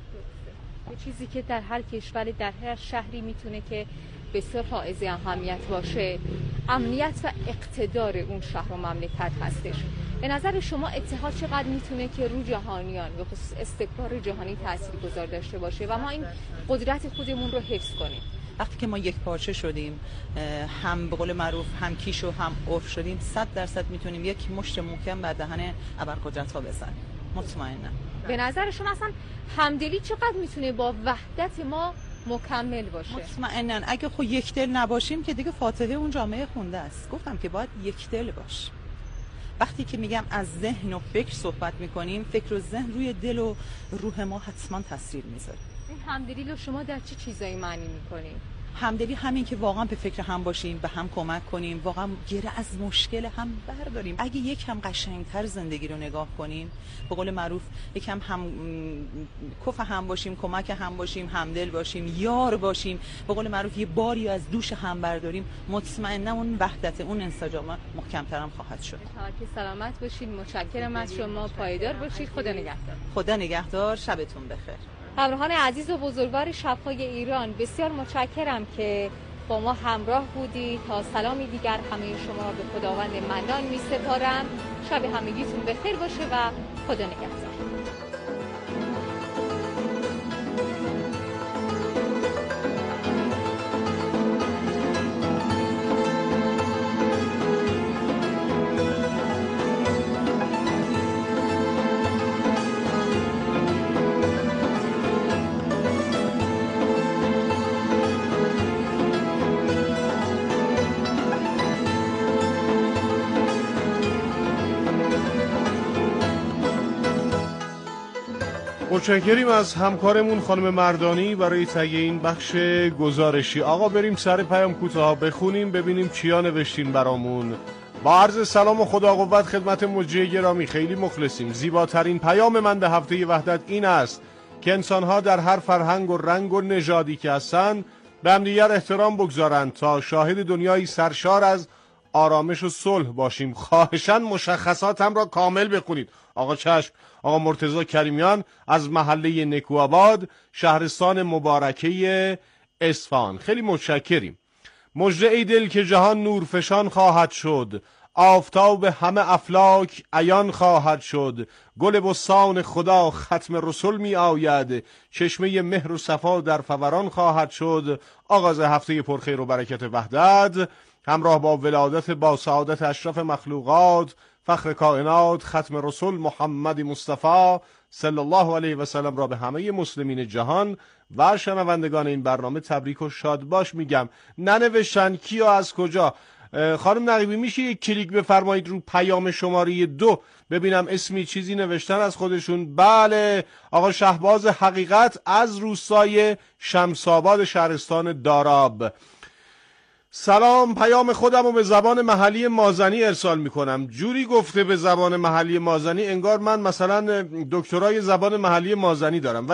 یه چیزی که در هر کشوری، در هر شهری میتونه که بسیار حائز اهمیت باشه، امنیت و اقتدار اون شهر و مملکت هستش. به نظر شما اتحاد چقدر میتونه که رو جهانیان به خصوص استقرار جهانی تاثیرگذار داشته باشه و ما این قدرت خودمون رو حفظ کنیم؟ وقتی که ما یک پارچه شدیم، هم به قول معروف هم کیش و هم عرف شدیم، صد درصد میتونیم یک مشت محکم بر دهن ابرقدرت ها بزنیم. مطمئنم. به نظر شما اصلا همدلی چقدر میتونه با وحدت ما مکمل باشه؟ مطمئناً اگه خود یک دل نباشیم که دیگه فاتحه اون جامعه خونده است. گفتم که باید یک دل باش. وقتی که میگم از ذهن و فکر صحبت میکنیم، فکر و ذهن روی دل و روح ما حتما تاثیر میذاره. این همدلی رو شما در چه چیزایی معنی میکنین؟ همدلی همین که واقعا به فکر هم باشیم، به هم کمک کنیم، واقعا گره از مشکل هم برداریم. اگه یک هم قشنگتر زندگی رو نگاه کنیم، به قول معروف یکم هم کف هم باشیم، کمک هم باشیم، همدل باشیم، یار باشیم، به قول معروف یه باری از دوش هم برداریم، مطمئنا اون وحدت، اون انسجام محکم‌تر هم خواهد شد. که سلامت باشید. متشکرم از شما. پایدار باشید. خدا نگهدار. خدا نگهدار. شبتون بخیر. همراهان عزیز و بزرگوار شب‌های ایران، بسیار متشکرم که با ما همراه بودید. تا سلامی دیگر همه شما را به خداوند منان می‌سپارم. شب همگیتون بخیر باشه و خدا نگهدار. متشکریم از همکارمون خانم مردانی برای تهیه این بخش گزارشی. آقا بریم سر پیام کوتاه بخونیم ببینیم چیا نوشتین برامون. با عرض سلام و خدا قوت خدمت مجری گرامی، خیلی مخلصیم. زیباترین پیام من به هفته وحدت این است که انسانها در هر فرهنگ و رنگ و نژادی که هستند به همدیگر احترام بگذارند تا شاهد دنیایی سرشار از آرامش و صلح باشیم. خواهشاً مشخصاتم را کامل بخونید. آقا چشم. آقا مرتضی کریمیان از محله نکوآباد، شهرستان مبارکه اصفهان. خیلی متشکریم. مژده ای دل که جهان نورفشان خواهد شد، آفتاب همه افلاک عیان خواهد شد. گل بستان خدا ختم رسول می آید، چشمه مهر و صفا در فوران خواهد شد. آغاز هفته پرخیر و برکت وحدت همراه با ولادت با سعادت اشرف مخلوقات، فخر کائنات، ختم رسول محمد مصطفی صلی الله علیه و سلم را به همه مسلمین جهان و شنوندگان این برنامه تبریک و شاد باش میگم. ننوشتن کیا از کجا. خانم نقیبی میشه یک کلیک بفرمایید رو پیام شماره دو ببینم اسمی چیزی نوشتن از خودشون. بله، آقا شهباز حقیقت از روستای شمس‌آباد شهرستان داراب. سلام، پیام خودم رو به زبان محلی مازنی ارسال میکنم. جوری گفته به زبان محلی مازنی انگار من مثلا دکترای زبان محلی مازنی دارم.